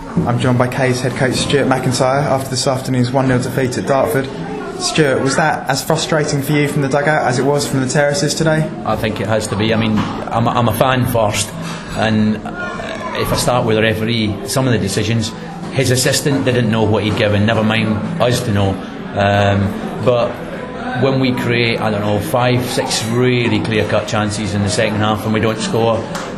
I'm joined by K's head coach Stuart McIntyre after this afternoon's 1-0 defeat at Dartford. Stuart, was that as frustrating for you from the dugout as it was from the terraces today? I think it has to be. I mean, I'm a fan first, and if I start with the referee, some of the decisions, his assistant didn't know what he'd given, never mind us to know. But when we create, 5-6 really clear-cut chances in the second half and we don't score,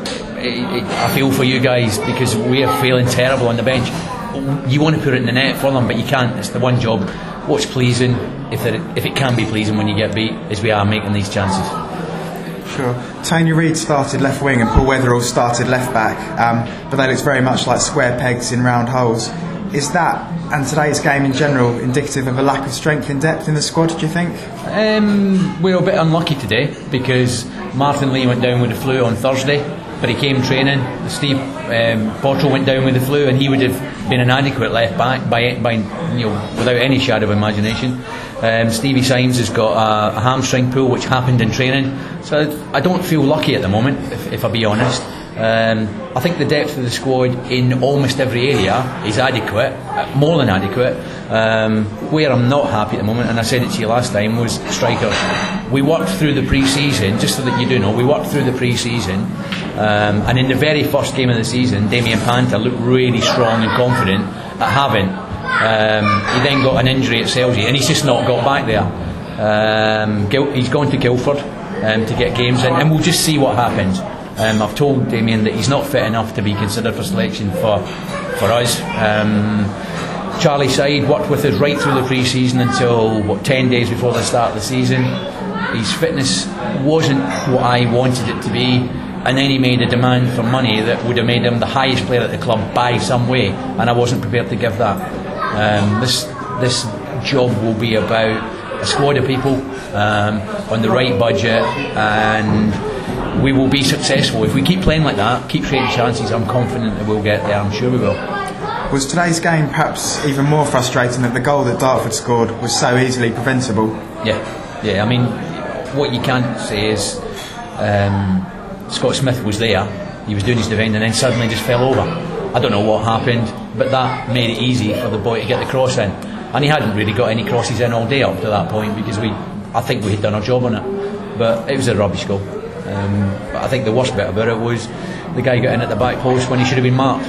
I feel for you guys, because we are feeling terrible on the bench. You want to put it in the net for them, but you can't. It's the one job. What's pleasing, if it can be pleasing when you get beat, is we are making these chances. Sure. Tony Reid started left wing and Paul Weatherall started left back, but they looked very much like square pegs in round holes. Is that, and today's game in general, indicative of a lack of strength and depth in the squad, do you think? We were a bit unlucky today because Martin Lee went down with the flu on Thursday, but he came training. Steve Bottrell went down with the flu, and he would have been an adequate left back by without any shadow of imagination. Stevie Symes has got a hamstring pull which happened in training, so I don't feel lucky at the moment, if I be honest. I think the depth of the squad in almost every area is adequate, more than adequate. Where I'm not happy at the moment, and I said it to you last time, was strikers. We worked through the pre-season, just so that you do know, we worked through the pre-season, and in the very first game of the season, Damien Panther looked really strong and confident at Havant. He then got an injury at Selzy, and he's just not got back there. He's gone to Guildford to get games in, and we'll just see what happens. I've told Damien that he's not fit enough to be considered for selection for us. Charlie Said worked with us right through the pre-season until 10 days before the start of the season. His fitness wasn't what I wanted it to be, and then he made a demand for money that would have made him the highest player at the club by some way, and I wasn't prepared to give that. This job will be about a squad of people on the right budget, and we will be successful. If we keep playing like that, keep creating chances, I'm confident that we'll get there. I'm sure we will. Was today's game perhaps even more frustrating that the goal that Dartford scored was so easily preventable? Yeah. I mean, what you can't say is Scott Smith was there, he was doing his defending, and then suddenly just fell over. I don't know what happened, but that made it easy for the boy to get the cross in, and he hadn't really got any crosses in all day up to that point, because I think we had done our job on it, but it was a rubbish goal. But I think the worst bit about it was the guy got in at the back post when he should have been marked.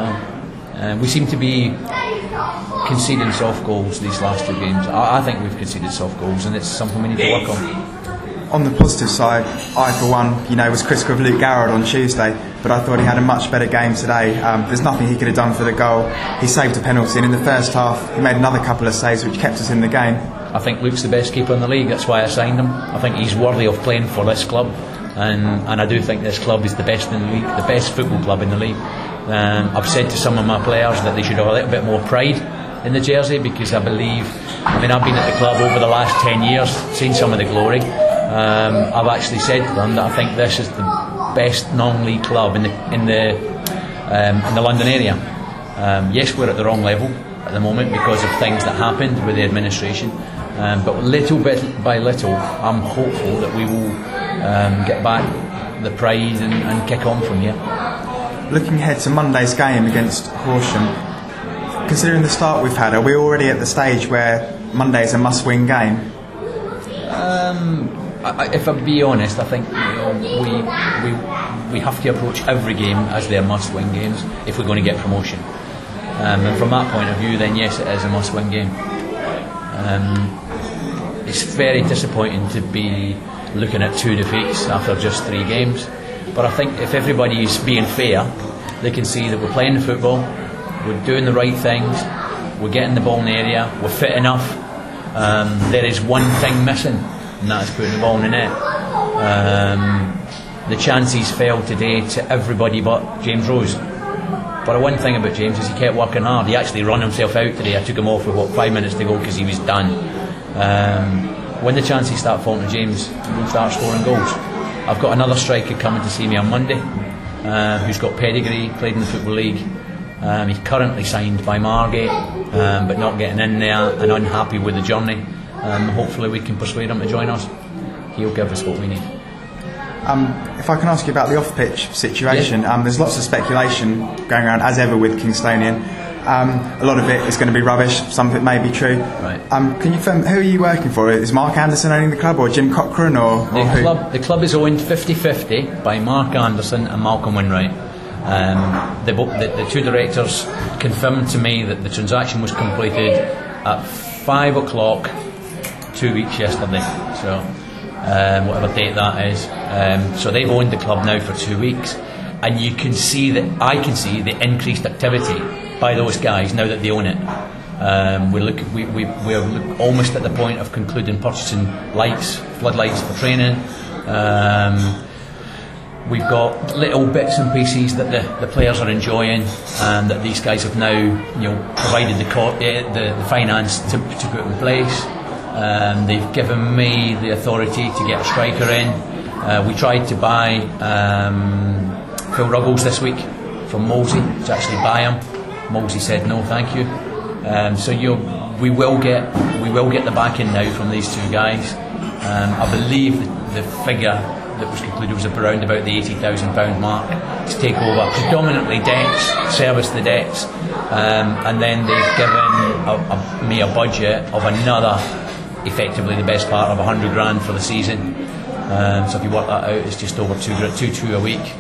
We seem to be conceding soft goals these last two games. I think we've conceded soft goals, and it's something we need to work on. On the positive side, I for one, was critical of Luke Garrard on Tuesday, but I thought he had a much better game today. There's nothing he could have done for the goal. He saved a penalty, and in the first half he made another couple of saves which kept us in the game. I think Luke's the best keeper in the league, that's why I signed him. I think he's worthy of playing for this club, and I do think this club is the best in the league, the best football club in the league. I've said to some of my players that they should have a little bit more pride in the jersey, because I've been at the club over the last 10 years, seen some of the glory. I've actually said to them that I think this is the best non-league club in the London area. Yes, we're at the wrong level at the moment because of things that happened with the administration, but little bit by little I'm hopeful that we will get back the pride and kick on from here. Looking ahead to Monday's game against Horsham, considering the start we've had, are we already at the stage where Monday is a must-win game? If I be honest, I think we have to approach every game as their must-win games if we're going to get promotion. And from that point of view, then yes, it is a must-win game. It's very disappointing to be looking at 2 defeats after just 3 games. But I think if everybody is being fair, they can see that we're playing the football, we're doing the right things, we're getting the ball in the area, we're fit enough. There is one thing missing, and that is putting the ball in the net. The chances fell today to everybody but James Rose. But one thing about James is he kept working hard. He actually run himself out today. I took him off with 5 minutes to go because he was done. When the chances start falling to James, we'll start scoring goals. I've got another striker coming to see me on Monday, who's got pedigree, played in the Football League. He's currently signed by Margate, but not getting in there and unhappy with the journey. Hopefully we can persuade him to join us. He'll give us what we need. If I can ask you about the off-pitch situation, Yeah. There's lots of speculation going around, as ever with Kingstonian. A lot of it is going to be rubbish, some of it may be true. Right. Can you confirm, who are you working for? Is Mark Anderson owning the club, or Jim Cochrane, or who? The club is owned 50-50 by Mark Anderson and Malcolm Winwright. The two directors confirmed to me that the transaction was completed at 5 o'clock 2 weeks yesterday, so whatever date that is. So they've owned the club now for 2 weeks, and you can see that I can see the increased activity by those guys now that they own it. We're almost at the point of concluding purchasing floodlights for training. We've got little bits and pieces that the players are enjoying, and that these guys have now, provided the finance to put in place. They've given me the authority to get a striker in. We tried to buy Phil Ruggles this week from Molesey, to actually buy him. Molesey said no, thank you. So we will get the backing now from these two guys. I believe the figure that was concluded was around about the £80,000 mark to take over predominantly debts, service the debts, and then they've given me a budget of another, effectively the best part of 100 grand for the season. So if you work that out, it's just over two a week.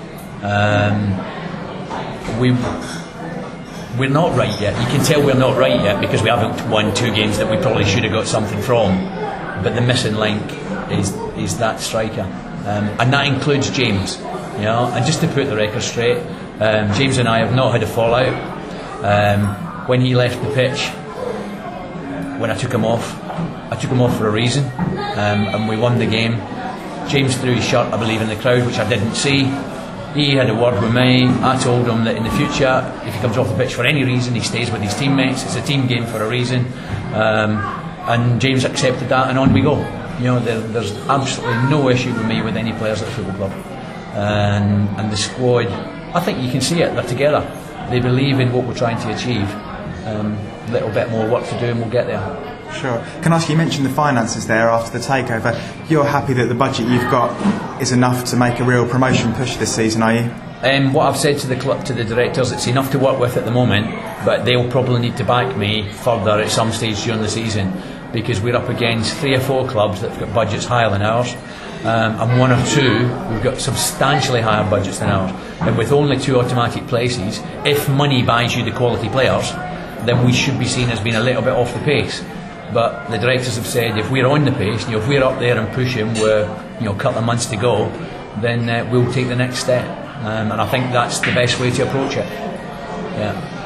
We're not right yet. You can tell we're not right yet because we haven't won 2 games that we probably should have got something from. But the missing link is that striker, and that includes James. And just to put the record straight, James and I have not had a fallout. When he left the pitch, when I took him off for a reason, and we won the game. James threw his shirt, I believe, in the crowd, which I didn't see. He had a word with me. I told him that in the future, if he comes off the pitch for any reason, he stays with his teammates. It's a team game for a reason, and James accepted that, and on we go. There's absolutely no issue with me with any players at the football club, and the squad. I think you can see it. They're together. They believe in what we're trying to achieve. A little bit more work to do, and we'll get there. Sure. Can I ask you mentioned the finances there after the takeover. You're happy that the budget you've got is enough to make a real promotion push this season, are you? What I've said to the club, to the directors, it's enough to work with at the moment, but they'll probably need to back me further at some stage during the season, because we're up against 3 or 4 clubs that have got budgets higher than ours, and 1 or 2 we've got substantially higher budgets than ours. And with only 2 automatic places, if money buys you the quality players, then we should be seen as being a little bit off the pace. But the directors have said if we're on the pace, if we're up there and pushing with a couple of months to go, then we'll take the next step, and I think that's the best way to approach it. Yeah.